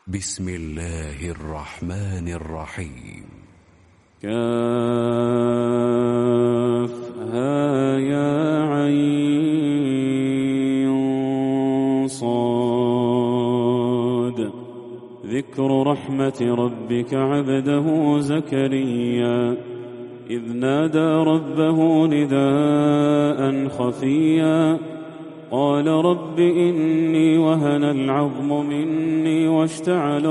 بسم الله الرحمن الرحيم. كافها يا عين صاد. ذكر رحمة ربك عبده زكريا إذ نادى ربه نداء خفيا قال رب إني وهن العظم مني واشتعل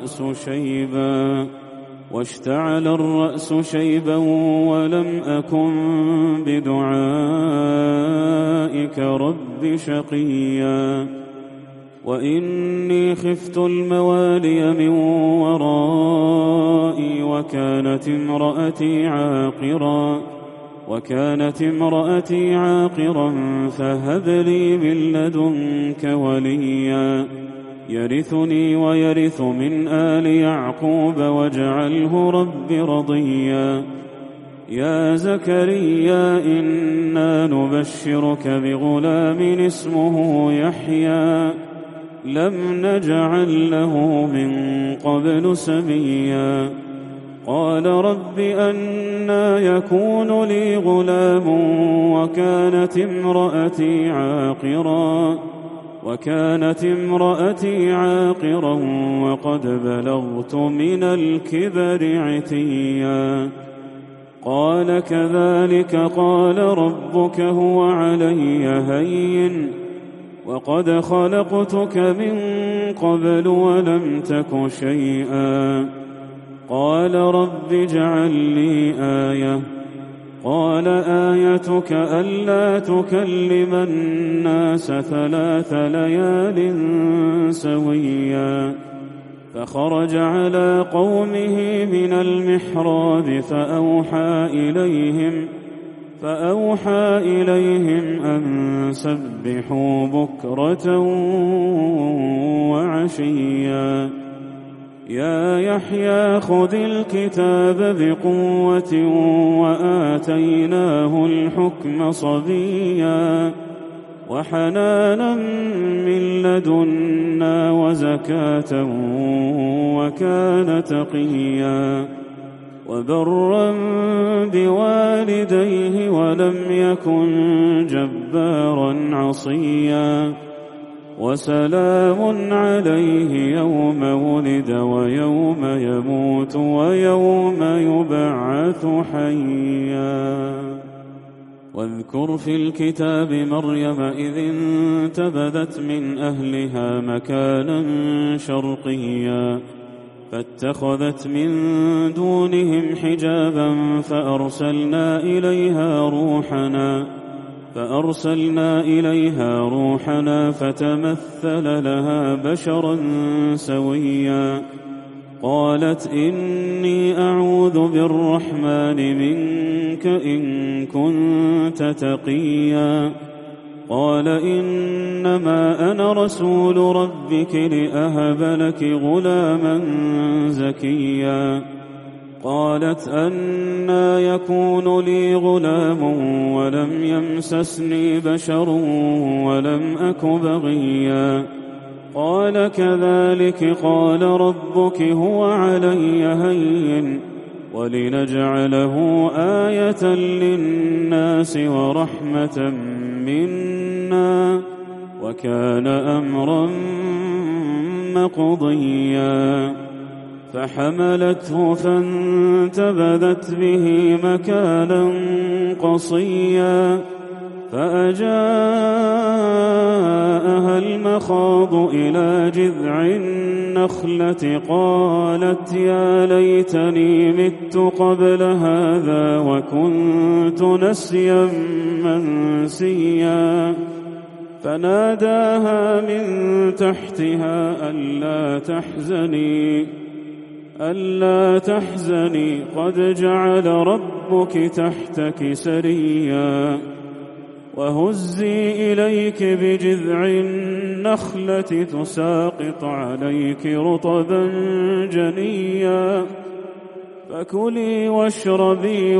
الرأس شيبا ولم أكن بدعائك رب شقيا وإني خفت الموالي من ورائي وكانت امرأتي عاقرا فهب لي من لدنك وليا يرثني ويرث من آل يعقوب واجعله رب رضيا. يا زكريا إنا نبشرك بغلام اسمه يحيى لم نجعل له من قبل سميا. قال رب أنى يكون لي غلام وكانت امرأتي عاقرا وقد بلغت من الكبر عتيا. قال كذلك قال ربك هو علي هين وقد خلقتك من قبل ولم تك شيئا. قال رب اجعل لي آية. قال آيتك ألا تكلم الناس 3 ليال سويا. فخرج على قومه من المحراب فأوحى إليهم أن سبحوا بكرة وعشيا. يا يحيى خذ الكتاب بقوة وآتيناه الحكم صبيا وحنانا من لدنا وزكاة وكان تقيا وبرا بوالديه ولم يكن جبارا عصيا. وسلام عليه يوم ولد ويوم يموت ويوم يبعث حيا. واذكر في الكتاب مريم إذ انتبذت من أهلها مكانا شرقيا فاتخذت من دونهم حجابا فأرسلنا إليها روحنا فتمثل لها بشرا سويا. قالت إني أعوذ بالرحمن منك إن كنت تقيا. قال إنما أنا رسول ربك لأهب لك غلاما زكيا. قالت أنى يكون لي غلام ولم يمسسني بشر ولم أك بغيا. قال كذلك قال ربك هو علي هين ولنجعله آية للناس ورحمة منا وكان أمرا مقضيا. فحملته فانتبذت به مكانا قصيا فأجاءها المخاض إلى جذع النخلة قالت يا ليتني مت قبل هذا وكنت نسيا منسيا. فناداها من تحتها ألا تحزني قد جعل ربك تحتك سريا. وهزي إليك بجذع النخلة تساقط عليك رطبا جنيا. فكلي واشربي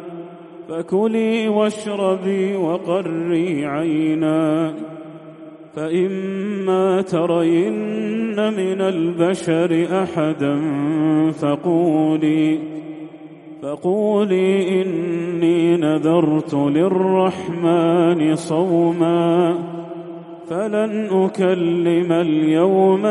وقري عينا فإما ترين من البشر أحدا فقولي إني نذرت للرحمن صوما فلن أكلم اليوم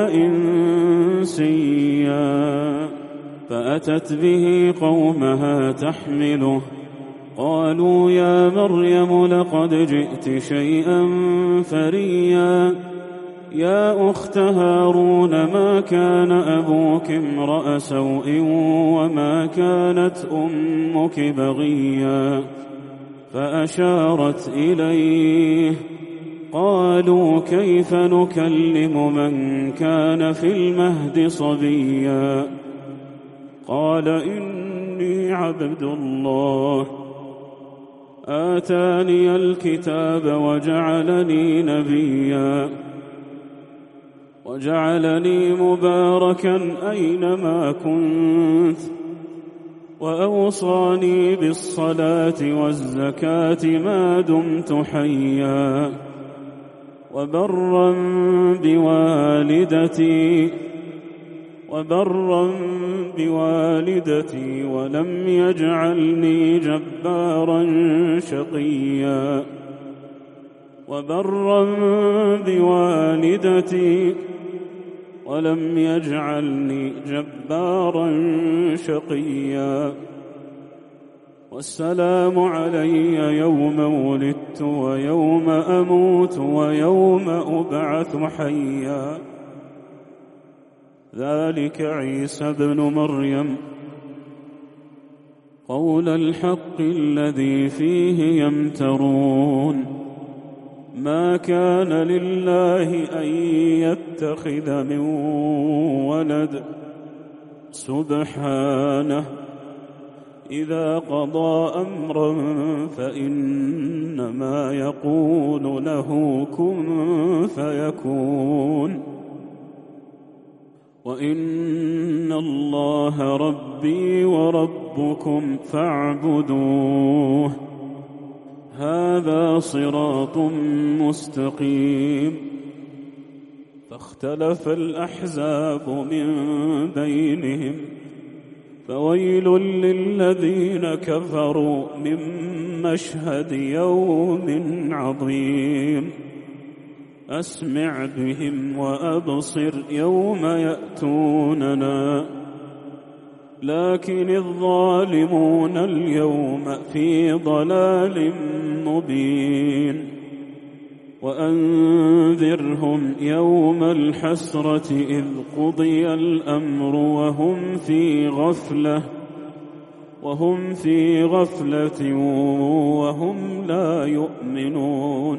إنسيا. فأتت به قومها تحمله قالوا يا مريم لقد جئت شيئا فريا. يا أخت هارون ما كان أبوك امرأ سوء وما كانت أمك بغيا. فأشارت إليه قالوا كيف نكلم من كان في المهد صبيا. قال إني عبد الله آتاني الكتاب وجعلني نبيا وجعلني مباركا أينما كنت وأوصاني بالصلاة والزكاة ما دمت حيا وبرا بوالدتي ولم يجعلني جبارا شقيا. والسلام علي يوم ولدت ويوم أموت ويوم أبعث حيا. ذلك عيسى ابن مريم قول الحق الذي فيه يمترون. ما كان لله أن يتخذ من ولد سبحانه إذا قضى أمرا فإنما يقول له كن فيكون. وإن الله ربي وربكم فاعبدوه هذا صراط مستقيم. فاختلف الأحزاب من بينهم فويل للذين كفروا من مشهد يوم عظيم. أسمع بهم وأبصر يوم يأتوننا لكن الظالمون اليوم في ضلال مبين. وأنذرهم يوم الحسرة إذ قضي الأمر وهم في غفلة وهم لا يؤمنون.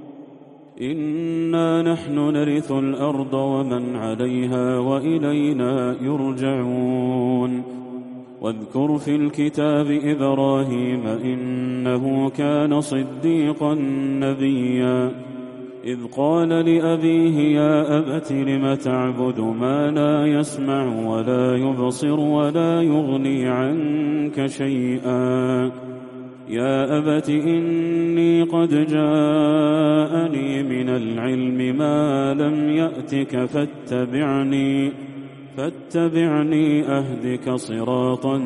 إنا نحن نرث الأرض ومن عليها وإلينا يرجعون. واذكر في الكتاب إبراهيم إنه كان صديقا نبيا إذ قال لأبيه يا أبت لم تعبد ما لا يسمع ولا يبصر ولا يغني عنك شيئا. يا أبت إني قد جاءني من العلم ما لم يأتك فاتبعني أهدك صراطا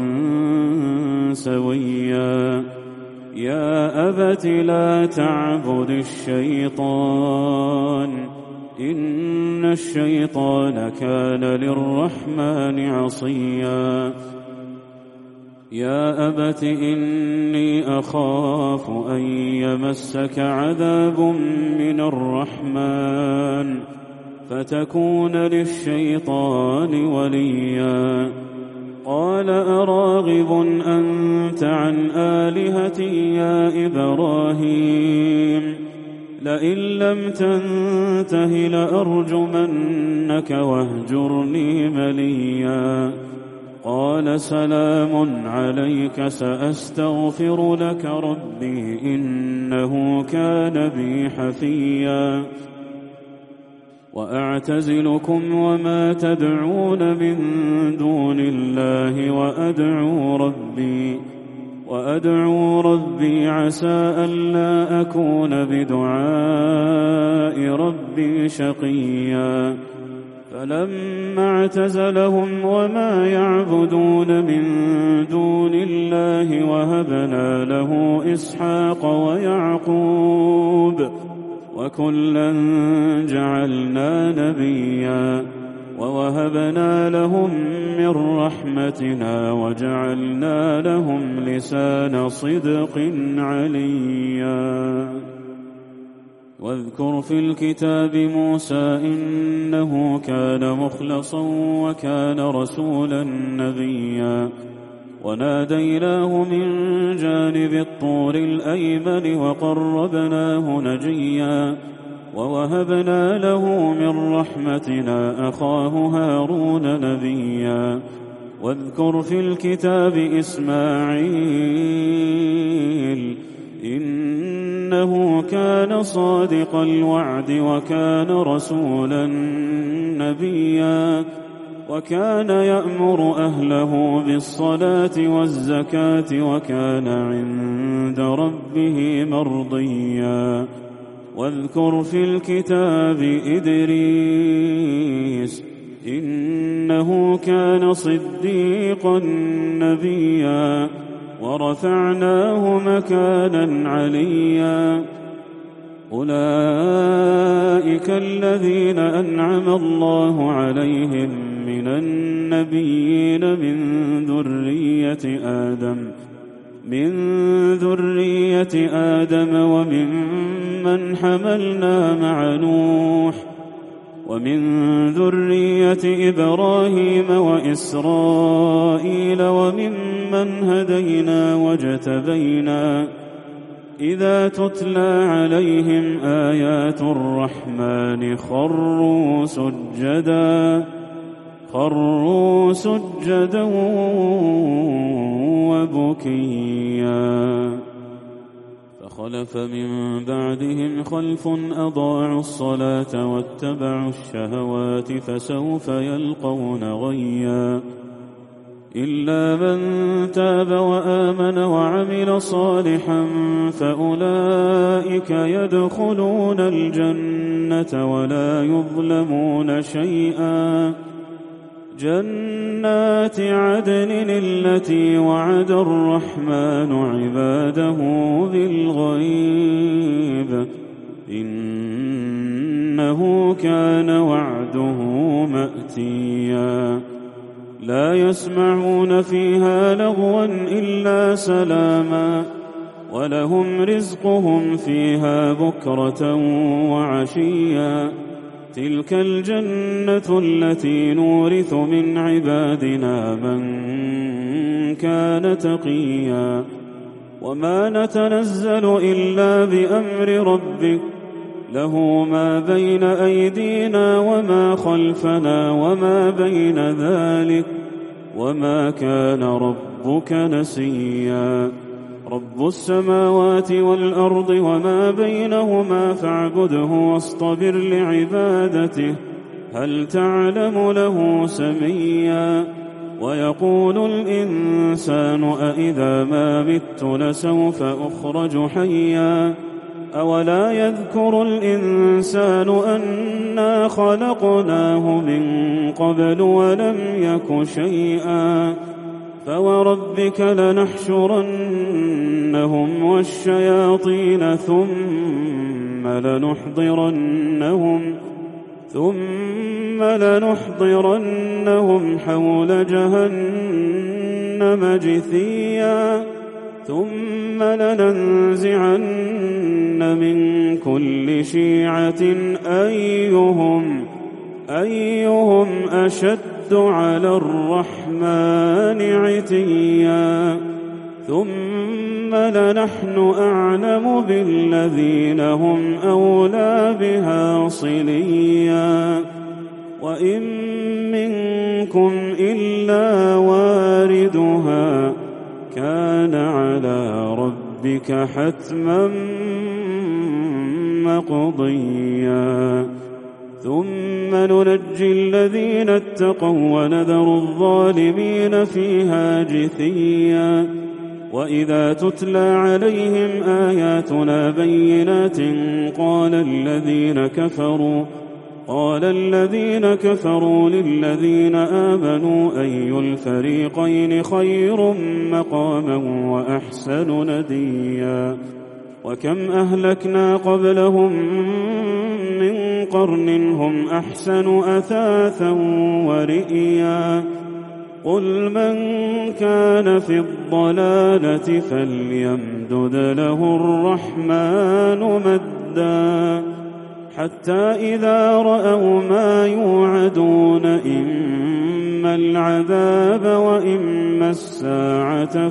سويا. يا أبت لا تعبد الشيطان إن الشيطان كان للرحمن عصيا. يا أبت إني أخاف أن يمسك عذاب من الرحمن فتكون للشيطان وليا. قال أراغب أنت عن آلهتي يا إبراهيم لئن لم تنته لأرجمنك واهجرني مليا. قال سلام عليك سأستغفر لك ربي إنه كان بي حفيا. وأعتزلكم وما وأدعو ربي عسى ألا أكون بدعاء ربي شقيا فلما اعتزلهم وما يعبدون من دون الله وهبنا له إسحاق ويعقوب وكلا جعلنا نبيا ووهبنا لهم من رحمتنا وجعلنا لهم لسان صدق عليا واذكر في الكتاب موسى إنه كان مخلصا وكان رسولا نبيا وناديناه من جانب الطور الأيمن وقربناه نجيا ووهبنا له من رحمتنا أخاه هارون نبيا واذكر في الكتاب إسماعيل إنه كان صادق الوعد وكان رسولا نبيا وكان يأمر أهله بالصلاة والزكاة وكان عند ربه مرضيا واذكر في الكتاب إدريس إنه كان صديقا نبيا ورفعناه مكانا عليا أولئك الذين أنعم الله عليهم من النبيين من ذرية آدم وممن حملنا مع نوح ومن ذرية إبراهيم وإسرائيل وممن هدينا واجتبينا إذا تتلى عليهم آيات الرحمن خروا سجدا وبكيا فخلف من بعدهم خلف أضاعوا الصلاة واتبعوا الشهوات فسوف يلقون غيا إلا من تاب وآمن وعمل صالحا فأولئك يدخلون الجنة ولا يظلمون شيئا جنات عدن التي وعد الرحمن عباده بالغيب إنه كان وعده مأتيا لا يسمعون فيها لغوا إلا سلاما ولهم رزقهم فيها بكرة وعشيا تلك الجنة التي نورث من عبادنا من كان تقيا وما نتنزل إلا بأمر ربك له ما بين أيدينا وما خلفنا وما بين ذلك وما كان ربك نسيا رب السماوات والأرض وما بينهما فاعبده واصطبر لعبادته هل تعلم له سميا ويقول الإنسان أإذا ما مت لسوف أخرج حيا أولا يذكر الإنسان أنا خلقناه من قبل ولم يك شيئا فوربك لنحشرنهم والشياطين ثم لنحضرنهم حول جهنم جثيا ثم لننزعن من كل شيعة أيهم أشد على الرحمن عتيا ثم لنحن أعلم بالذين هم أولى بها صليا وإن منكم إلا واردها كان على ربك حتما مقضيا ثم ننجي الذين اتقوا ونذر الظالمين فيها جثيا وإذا تتلى عليهم آياتنا بينات قال الذين كفروا للذين آمنوا أي الفريقين خير مقاما وأحسن نديا وكم أهلكنا قبلهم من قرن هم أحسن أثاثا ورئيا قل من كان في الضلالة فليمدد له الرحمن مدا حتى إذا رأوا ما يوعدون إما العذاب وإما الساعة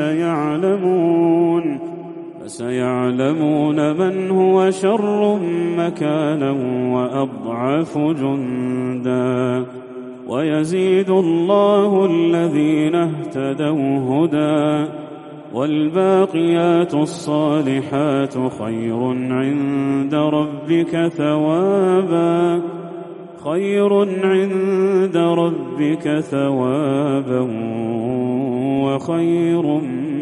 فسيعلمون من هو شر مكانا وأضعف جندا ويزيد الله الذين اهتدوا هدى والباقيات الصالحات خير عند ربك ثوابا وخير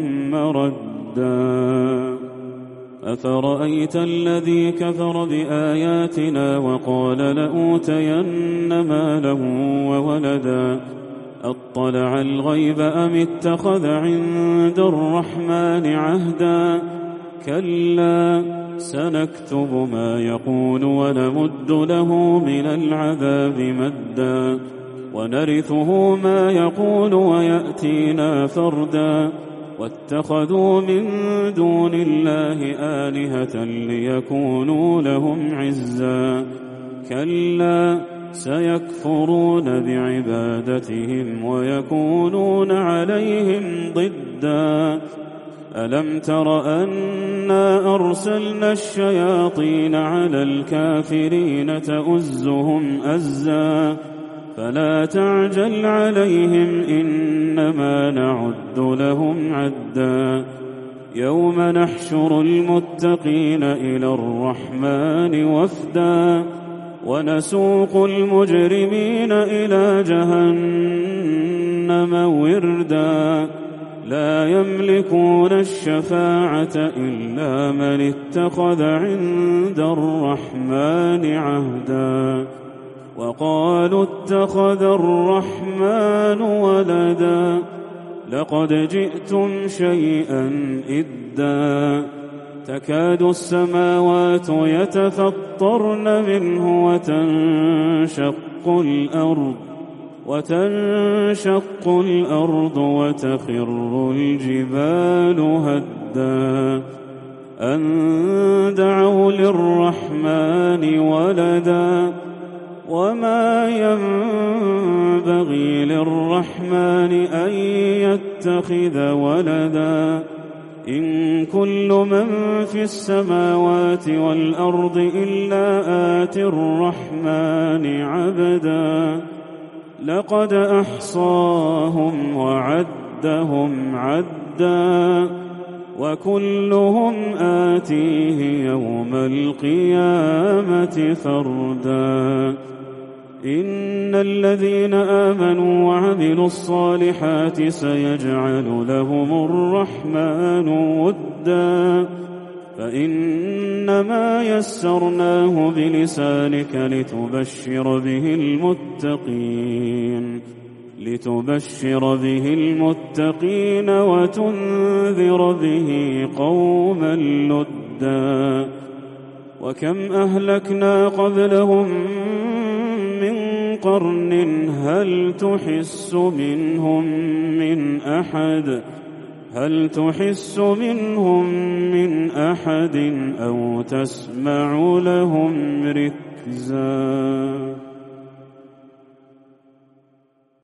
مردا أفرأيت الذي كفر بآياتنا وقال لأوتين مالا وولدا أطلع الغيب أم اتخذ عند الرحمن عهدا كلا سنكتب ما يقول ونمد له من العذاب مدا ونرثه ما يقول ويأتينا فردا واتخذوا من دون الله آلهة ليكونوا لهم عزا كلا سيكفرون بعبادتهم ويكونون عليهم ضدا ألم تر أنا أرسلنا الشياطين على الكافرين تؤزهم أزا فلا تعجل عليهم إنما نعد لهم عدا يوم نحشر المتقين إلى الرحمن وفدا ونسوق المجرمين إلى جهنم وردا لا يملكون الشفاعة إلا من اتخذ عند الرحمن عهدا وقالوا اتخذ الرحمن ولدا لقد جئتم شيئا إدا تكاد السماوات يتفطرن منه وتنشق الأرض وتخر الجبال هدا أن دعوا للرحمن ولدا وما ينبغي للرحمن أن يتخذ ولدا إن كل من في السماوات والأرض إلا آتي الرحمن عبدا لقد أحصاهم وعدهم عدا وكلهم آتيه يوم القيامة فردا إن الذين آمنوا وعملوا الصالحات سيجعل لهم الرحمن ودا فإنما يسرناه بلسانك لتبشر به المتقين وتنذر به قوما لدا وكم أهلكنا قبلهم من قرن هل تحس منهم من أحد أو تسمع لهم ركزا